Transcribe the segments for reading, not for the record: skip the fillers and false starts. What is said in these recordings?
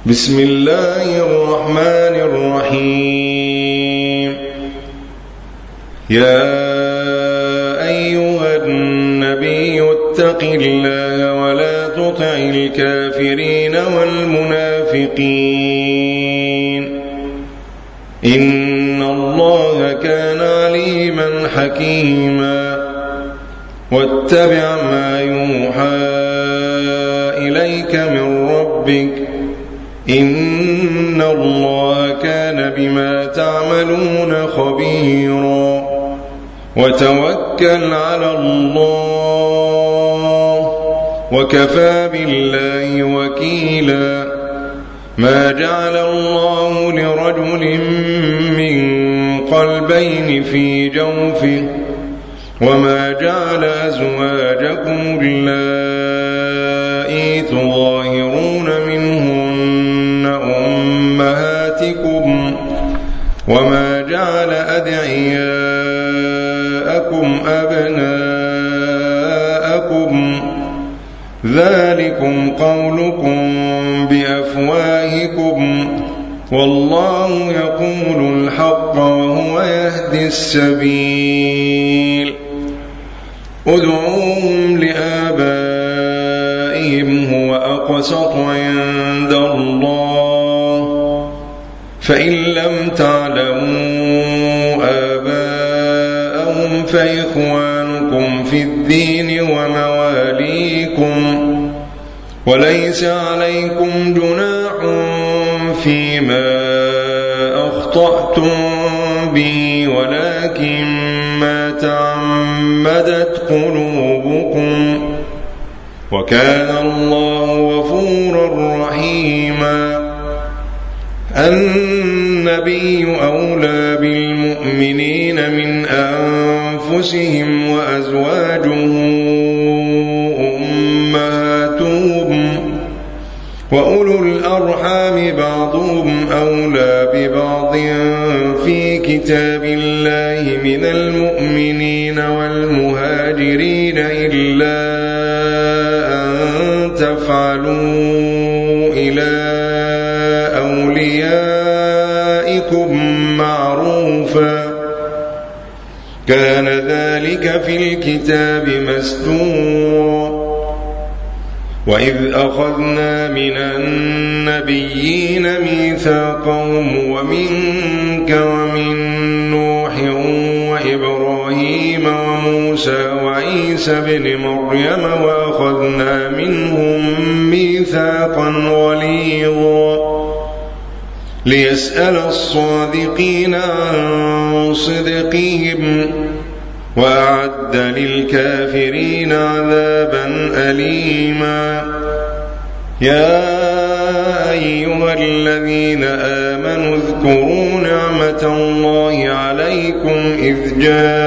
بسم الله الرحمن الرحيم. يا أيها النبي اتق الله ولا تطع الكافرين والمنافقين إن الله كان عليما حكيما. واتبع ما يوحى إليك من ربك إن الله كان بما تعملون خبيرا. وتوكل على الله وكفى بالله وكيلا. ما جعل الله لرجل من قلبين في جوفه وما جعل أزواجكم اللائي تظاهرون منهن أمهاتكم وما جعل أدعياءكم أبناءكم ذلكم قولكم بأفواهكم والله يقول الحق وهو يهدي السبيل. ادعوهم لآبائهم هو أقسط عند الله فإن لم تعلموا آباءهم فإخوانكم في الدين ومواليكم وليس عليكم جناح فيما أخطأتم به ولكن ما تعمدت قلوبكم وكان الله غفورا رحيما. النبي أولى بالمؤمنين من أنفسهم وأزواجه أمهاتهم وأولو الأرحام بعضهم أولى ببعض في كتاب الله من المؤمنين والمهاجرين إلا أن تفعلوا إلى أوليائكم معروفا كان ذلك في الكتاب مسطورا. وإذ أخذنا من النبيين ميثاقهم ومنك ومن نوح وإبراهيم وموسى وعيسى بن مريم وأخذنا منهم ميثاقا غليظا ليسأل الصادقين عن صدقهم وأعد للكافرين عذابا أليما. يا أيها الذين آمنوا اذكروا نعمة الله عليكم إذ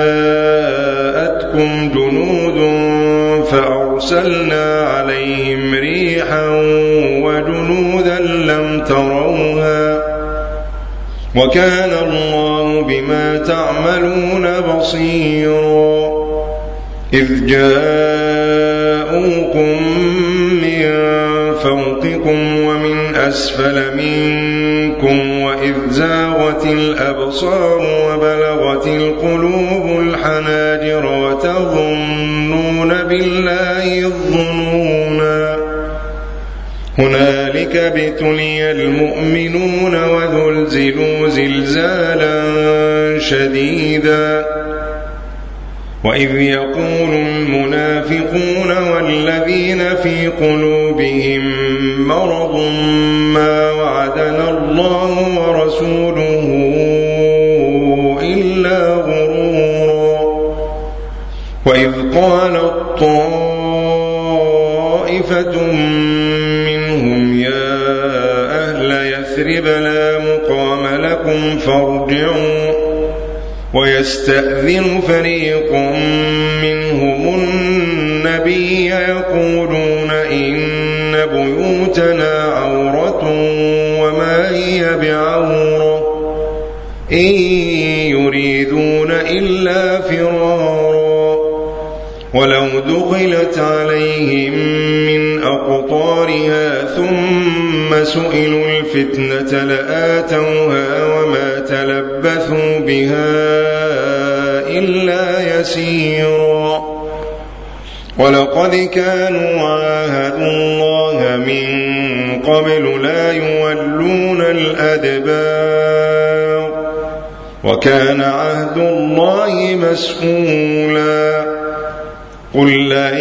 جاءتكم جنود فأرسلنا عليهم ريحا وجنودا لم تروها وكان الله بما تعملون بصيرا. إذ جاءوكم من فوقكم ومن أسفل منكم وإذ زاغت الأبصار وبلغت القلوب الحناجر وتظنون بالله الظنونا. هنالك ابتلي المؤمنون وزلزلوا زلزالا شديدا. وإذ يقول المنافقون والذين في قلوبهم مرض ما وعدنا الله ورسوله إلا غرورا. وإذ قالت طائفة منهم يا أهل يثرب لا مقام لكم فارجعوا ويستأذن فريق منهم النبي يقولون إن بيوتنا عورة وما هي بعورة إن يريدون إلا فرارا ولو دخلت عليهم من من أقطارها ثم سئلوا الفتنة لآتوها وما تلبثوا بها إلا يسيرا ولقد كانوا عاهدوا الله من قبل لا يولون الأدبار وكان عهد الله مسئولا قل لن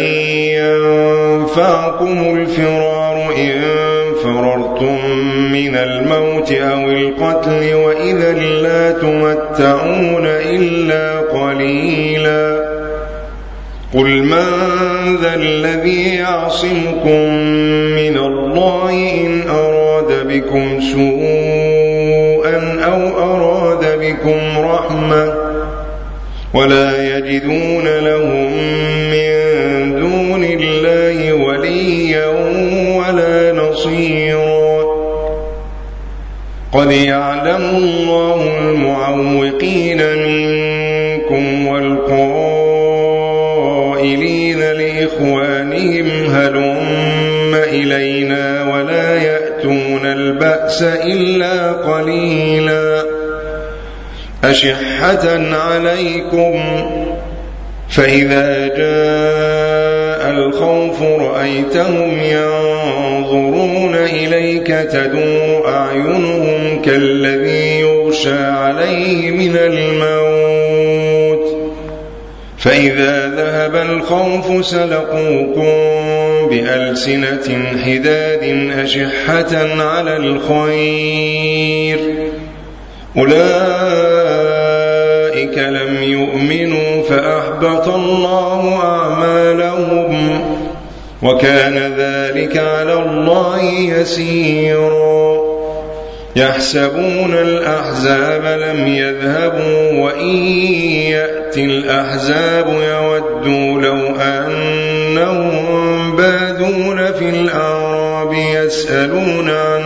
ينفعكم الفرار إن فررتم من الموت أو القتل وإذا لا تمتعون إلا قليلا قل من ذا الذي يعصمكم من الله إن أراد بكم سوءا أو أراد بكم رحمة ولا يجدون لهم من دون الله وليا ولا نصيرا قد يعلم الله المعوقين منكم والقائلين لإخوانهم هلم إلينا ولا يأتون البأس إلا قليلا أشحة عليكم فإذا جاء الخوف رأيتهم ينظرون إليك تدور أعينهم كالذي يغشى عليه من الموت فإذا ذهب الخوف سلقوكم بألسنة حداد أشحة على الخير أولئك لم يؤمنوا فأحبط الله أعمالهم وكان ذلك على الله يسيرا يحسبون الأحزاب لم يذهبوا وإن يأتي الأحزاب يودوا لو أنهم بادون في الأعراب يسألون عن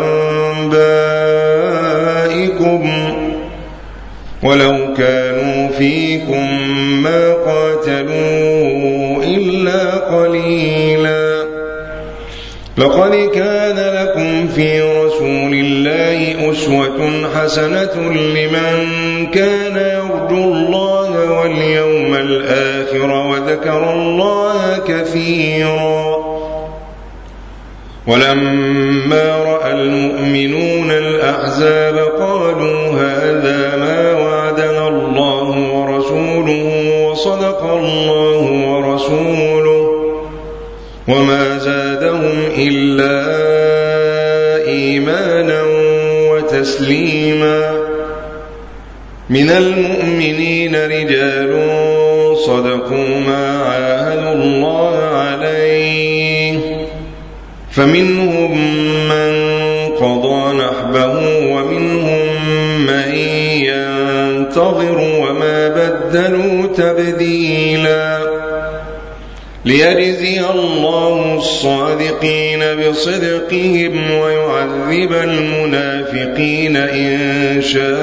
أنبائكم ولو كانوا فيكم ما قاتلوا إلا قليلا لقد كان لكم في رسول الله أسوة حسنة لمن كان يرجو الله واليوم الآخر وذكر الله كثيرا ولما رأى المؤمنون الأحزاب قالوا هذا ما وعدنا الله ورسوله وصدق الله ورسوله وما زادهم إلا إيمانا وتسليما من المؤمنين رجال صدقوا ما عاهدوا الله عليه فمنهم من قضى نحبه ومنهم من ينتظر وما بدلوا تبديلا ليجزي الله الصادقين بصدقهم ويعذب المنافقين إن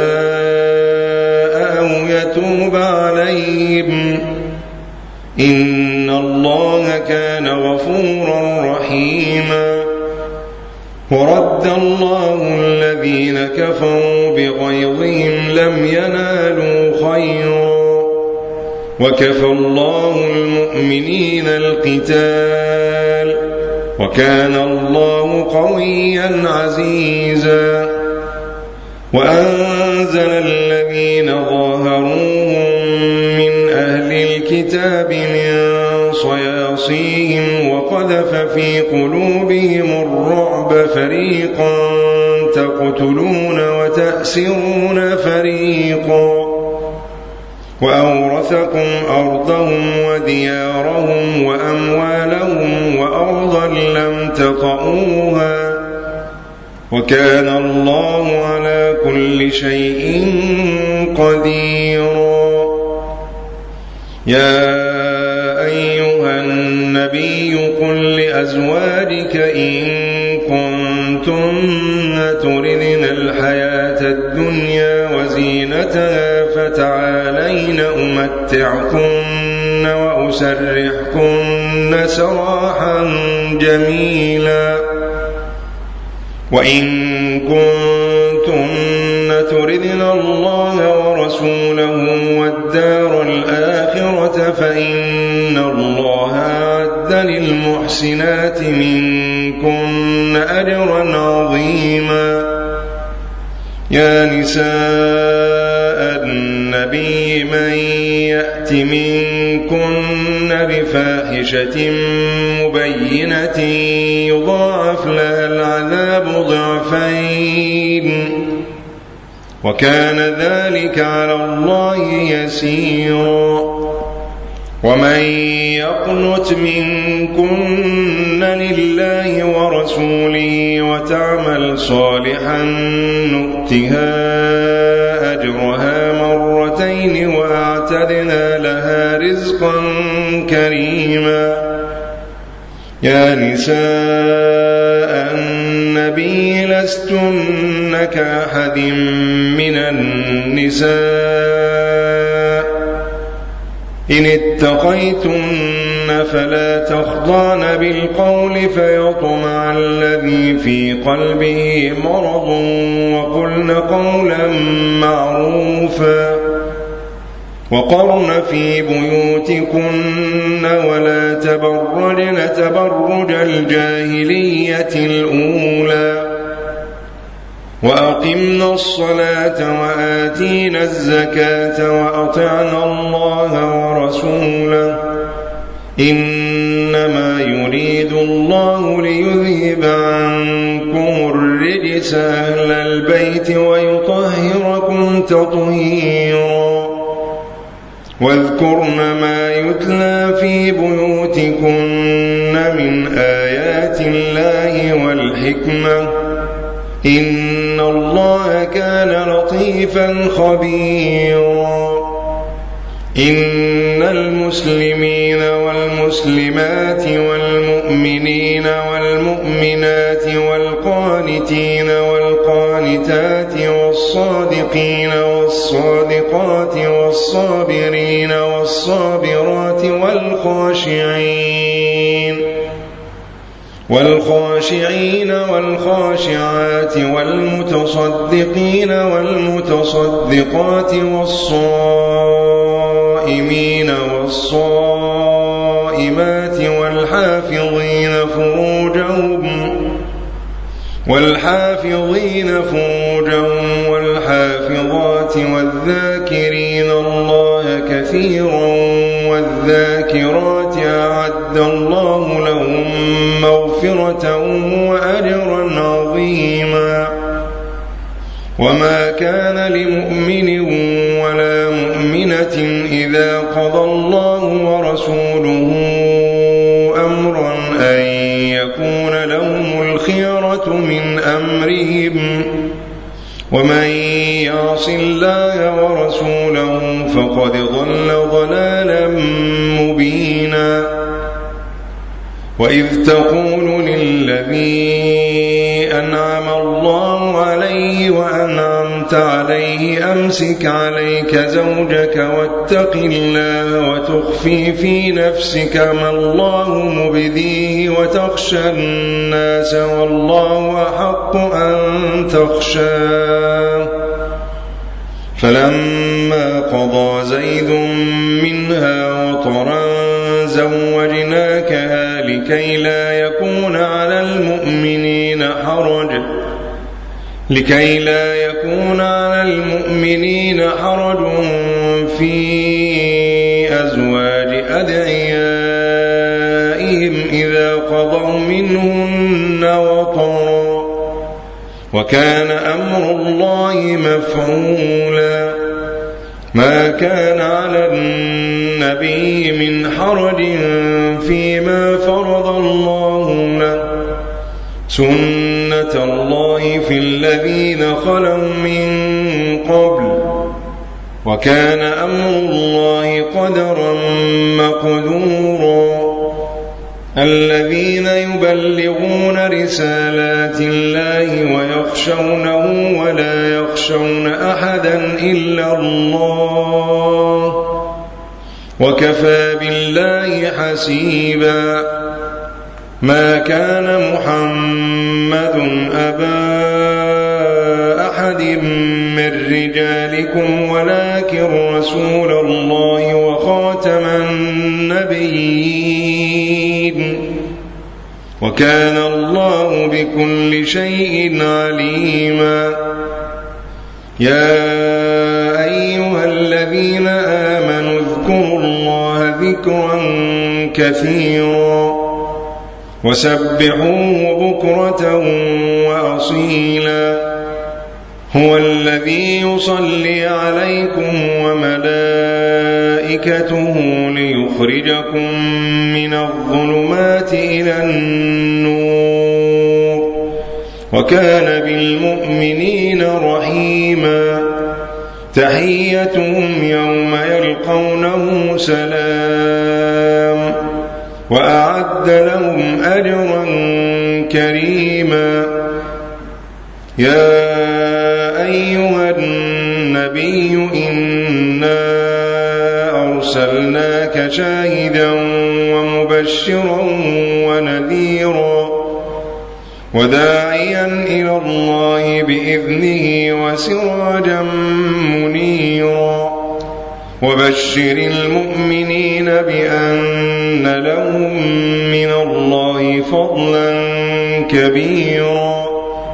شاء أو يتوب عليهم إن الله كان غفورا رحيما ورد الله الذين كفروا بغيظهم لم ينالوا خيرا وكفى الله المؤمنين القتال وكان الله قويا عزيزا وأنزل الذين ظاهروهم من أهل الكتاب من صياصيهم وقذف في قلوبهم الرعب فريقا تقتلون وتأسرون فريقا وأورثكم أرضهم وديارهم وأموالهم وأرضا لم تطئوها وكان الله على كل شيء قديرا يا أيها النبي قل لأزواجك إن كنتن تردن الحياة الدنيا وزينتها فتعالين أمتعكن وأسرحكن سراحا جميلا. وإن كنتن تردن الله ورسوله والدار الآخرة فإن الله أعد للمحسنات منكن أجرا عظيما. يا نساء النبي من يأت منكن بفاحشة مبينة يضاعف لها العذاب ضعفين وكان ذلك على الله يسيرا. ومن يقنت منكن لله ورسوله وتعمل صالحا نؤتها أجرها مرتين وأعتدنا لها رزقا كريما. يا نساء النبي لستن كأحد من النساء إن اتقيتن فلا تخضعن بالقول فيطمع الذي في قلبه مرض وقلن قولا معروفا. وقرن في بيوتكن ولا تبرجن تبرج الجاهلية الأولى وأقمنا الصلاة وآتينا الزكاة وأطعنا الله ورسوله إنما يريد الله ليذهب عنكم الرجس أهل البيت ويطهركم تطهيرا. واذكرن ما يتلى في بيوتكن من آيات الله والحكمة إن الله كان لطيفا خبيرا. إن المسلمين والمسلمات والمؤمنين والمؤمنات والقانتين والقانتات والصادقين والصادقات والصابرين والصابرات والخاشعين والخاشعات والمتصدقين والمتصدقات والصائمين والصائمات والحافظين فروجهم والحافظات والذاكرين الله كثيرا والذاكرات أعد الله لهم مغفرة وأجرا عظيما. وما كان لمؤمن ولا مؤمنة إذا قضى الله ورسوله أمرا أن يكون لهم الخيرة من أمرهم ومن يعص الله ورسوله فقد ضل ضلالا مبينا. وإذ تقول للذي أنعم الله عليه وأنعمت عليه أمسك عليك زوجك واتق الله وتخفي في نفسك ما الله مبديه وتخشى الناس والله أحق أن تخشاه. فلما قضى زيد منها وطرا زوجناكها لكي لا يكون على المؤمنين حرج في أزواج أدعيائهم إذا قضوا منهن وطرا وكان أمر الله مفعولا. ما كان على النبي من حرج فيما فرض الله له سنة الله في الذين خلوا من قبل وكان أمر الله قدرا مقدورا. الذين يبلغون رسالات الله ويخشونه ولا يخشون أحدا إلا الله وكفى بالله حسيبا. ما كان محمد أبا أحد من رجالكم ولكن رسول الله وخاتم النبيين وكان الله بكل شيء عليما. يا أيها الذين آمنوا اذكروا الله ذكرا كثيرا وسبحوه بكرة وأصيلا. هو الذي يصلي عليكم وملائكته ليخرجكم من الظلمات إلى النور وكان بالمؤمنين رحيما. تحيتهم يوم يلقونه سلام وأعد لهم أجرا كريما. يا أيها النبي إنا أرسلناك شاهدا ومبشرا ونذيرا وداعيا إلى الله بإذنه وسراجا منيرا. وبشر المؤمنين بأن لهم من الله فضلا كبيرا.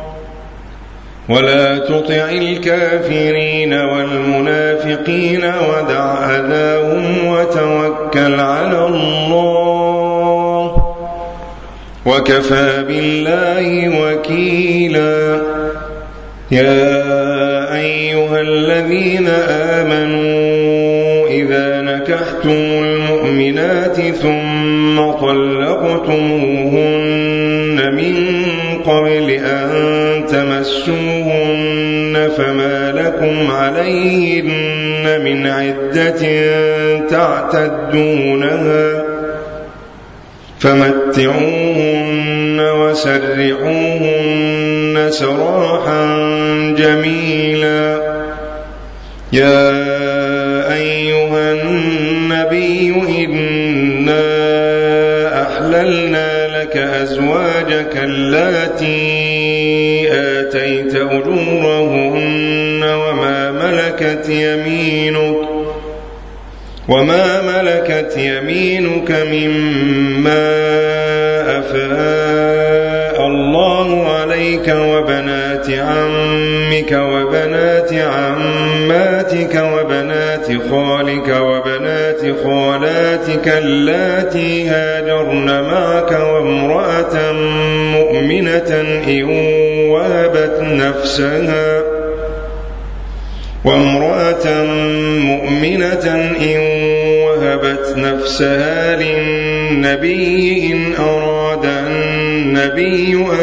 ولا تطع الكافرين والمنافقين ودع أذاهم وتوكل على الله وكفى بالله وكيلا. يا أيها الذين آمنوا إذا نكحتم المؤمنات ثم طلقتموهن من قبل أن تمسوهن فما لكم عليهن من عدة تعتدونها فمتعوهن وسرحوهن سراحا جميلا. يا أيها النبي إنا أحللنا لك أزواجك اللاتي آتيت أجورهن وما ملكت يمينك مما أفاء الله عليك وبنات عمك وبنات عماتك وبنات خالك وبنات خالاتك اللاتي هاجرن معك وامرأة مؤمنة إن وهبت نفسها للنبي إن أراد النبي أن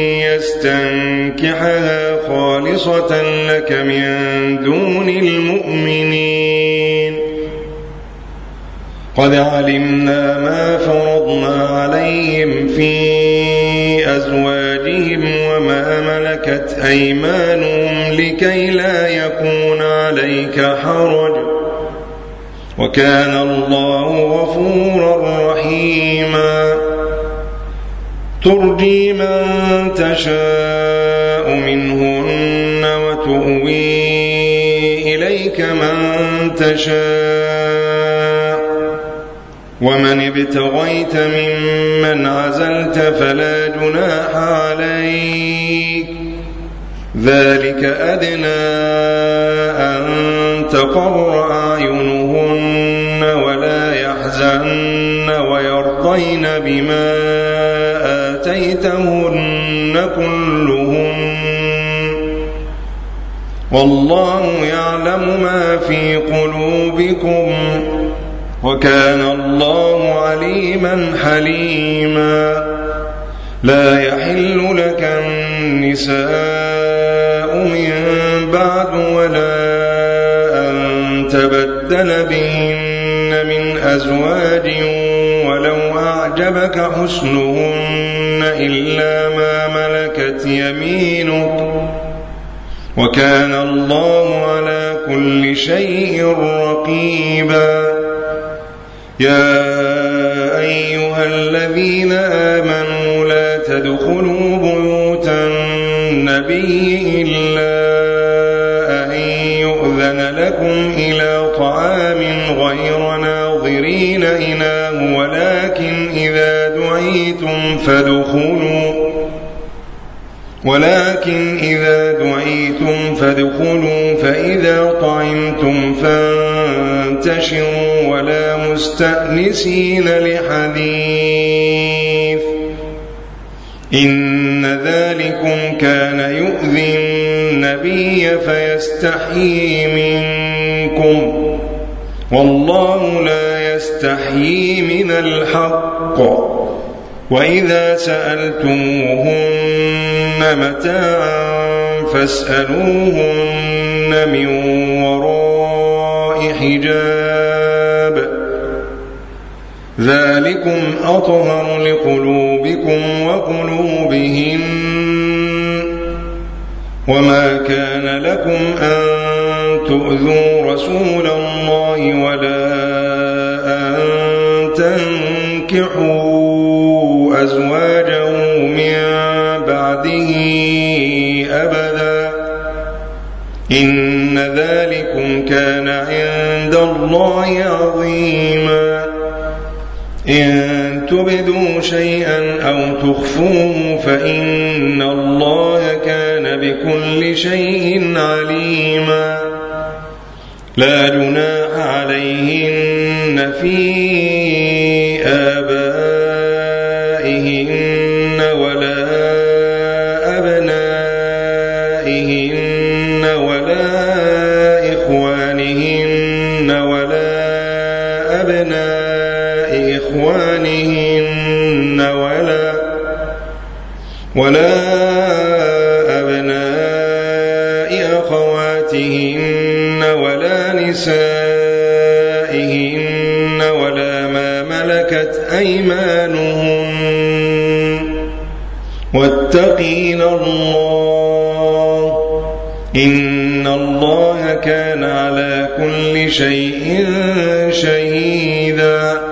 يستنكحها خالصة لك من دون المؤمنين. قد علمنا ما فرضنا عليهم في أزواجهم وما ملكت أيمانهم لكي لا يكون عليك حرج وكان الله غفورا رحيما. ترجي من تشاء منهن وتؤوي إليك من تشاء ومن ابتغيت ممن عزلت فلا جناح عليك. ذلك أدنى أن تقر أعينهن ولا يحزن ويرضين بما آتيتهن كلهن والله يعلم ما في قلوبكم وكان الله عليما حليما. لا يحل لك النساء من بعد ولا أن تبدل بهن من أزواج ولو أعجبك حسنهن إلا ما ملكت يمينك وكان الله على كل شيء رقيبا. يا أيها الذين آمنوا لا تدخلوا بيوت النبي إلا أن يؤذن لكم إلى طعام غير ناظرين إناه ولكن إذا دعيتم فادخلوا فإذا طعمتم فانتشروا ولا مستأنسين لحديث إن ذلكم كان يؤذي النبي فيستحيي منكم والله لا يستحيي من الحق وإذا سألتموهن متاعا فاسألوهن من وراء حجاب ذلكم أطهر لقلوبكم وقلوبهن وما كان لكم أن تؤذوا رسول الله ولا أن تنكحوا أزواجه من بعده أبدا إن ذلكم كان عند الله عظيما إن تبدوا شيئا أو تخفوه فإن الله كان بكل شيء عليما لا جناح عليهن في آبائهن ولا أبنائهن ولا إخوانهن ولا أبناء إخوانهن ولا أبناء أخواتهن ولا نسائهن ولا ما ملكت أيمانهن واتقين الله إن الله كان على كل شيء شهيدا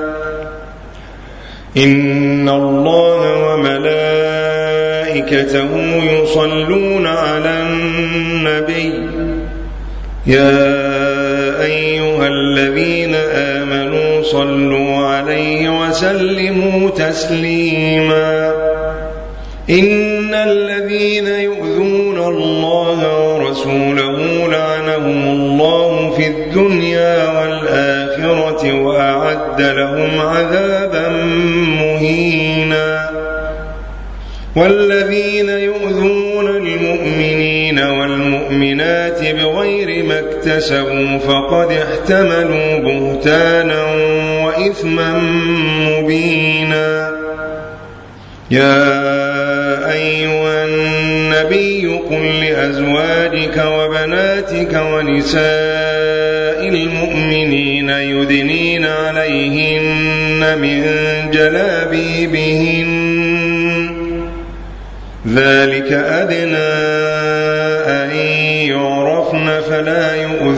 إن الله وملائكته يصلون على النبي يا أيها الذين آمنوا صلوا عليه وسلموا تسليما إن الذين يؤذون الله ورسوله لعنهم الله في الدنيا والآخرة وأعد لهم عذابا مهينا والذين يؤذون المؤمنين والمؤمنات بغير ما اكتسبوا فقد احتملوا بهتانا وإثما مبينا يا أيها النبي قل لأزواجك وبناتك ونساء المؤمنين يدنين عليهن من جلابيبهن ذلك أدنى أن يعرفن فلا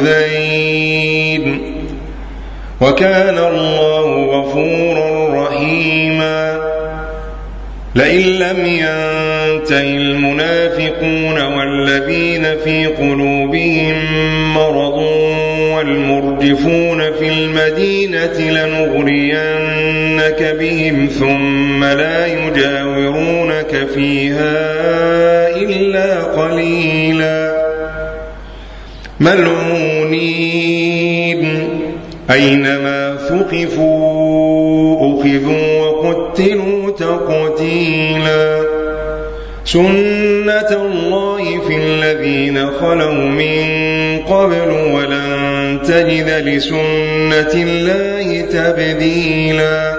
يؤذين وكان الله غفورا رحيما لئن لم ينته المنافقون والذين في قلوبهم مرض والمرجفون في المدينة لنغرينك بهم ثم لا يجاورونك فيها إلا قليلا ملعونين أينما ثقفوا أخذوا وقتلوا تقتيلا سنة الله في الذين خلوا من قبل ولن تجد لسنة الله تبديلا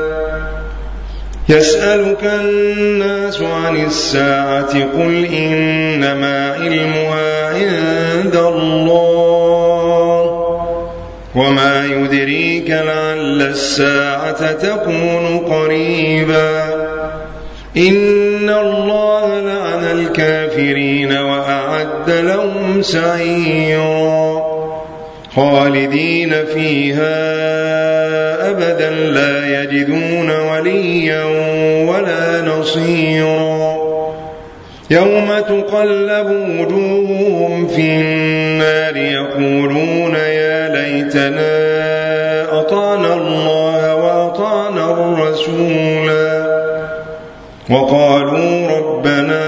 يسألك الناس عن الساعة قل إنما علمها عند الله وما يدريك لعل الساعة تكون قريبا إن الله لعن الكافرين وأعد لهم سعيرا خالدين فيها أبدا لا يجدون وليا ولا نصيرا يوم تقلب وجوههم في النار يقولون يا ليتنا أطعنا الله وأطعنا الرسولا وقالوا ربنا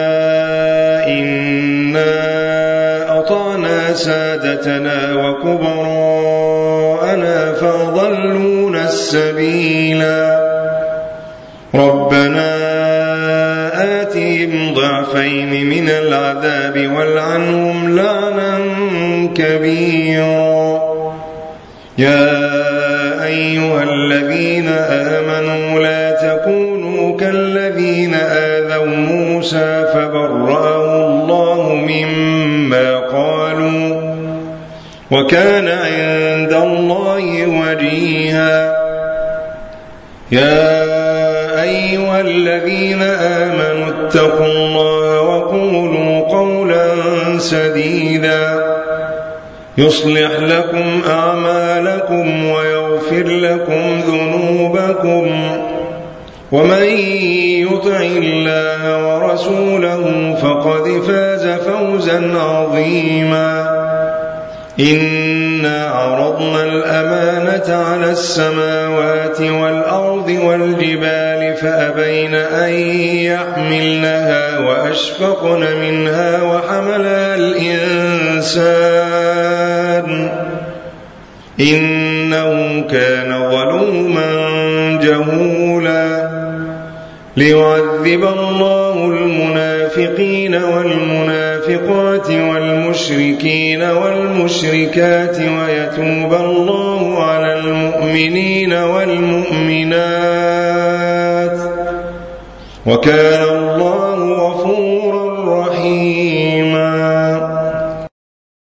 إنا أطعنا سادتنا وكبراءنا فأضلونا السبيلا ربنا آتهم ضعفين من العذاب والعنهم لعنا كبيرا يا أيها الذين آمنوا لا تكونوا كالذين آذوا موسى فبرأه الله مما قالوا وكان عند الله وجيها يا أيها الذين آمنوا اتقوا الله وقولوا قولا سديدا يصلح لكم أعمالكم ويغفر لكم ذنوبكم ومن يطع الله ورسوله فقد فاز فوزا عظيما إنا عرضنا الأمانة على السماوات والأرض والجبال فأبين أن يحملنها وأشفقن منها وحملها الإنسان إنه كان ظلوما جهولا ليعذب الله المنافقين والمنافقات والمشركين والمشركات ويتوب الله على المؤمنين والمؤمنات وكان الله غفورا رحيما